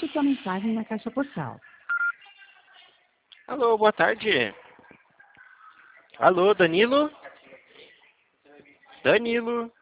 Deixe sua mensagem na caixa postal. Alô, boa tarde. Alô, Danilo? Danilo?